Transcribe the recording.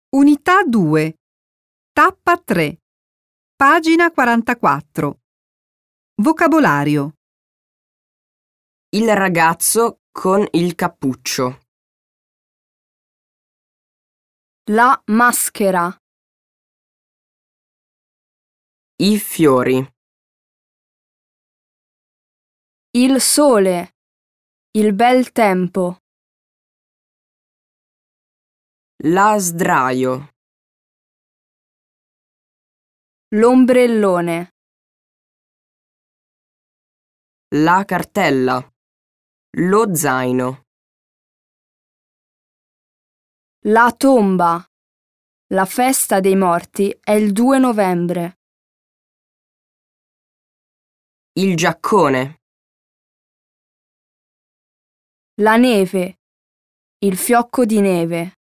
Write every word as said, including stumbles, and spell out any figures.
Unità due, tappa tre, pagina quarantaquattro. Vocabolario. Il ragazzo con il cappuccio. La maschera. I fiori. Il sole. Il bel tempo. La sdraio. L'ombrellone. La cartella. Lo zaino. La tomba. La festa dei morti è il due novembre. Il giaccone. La neve. Il fiocco di neve.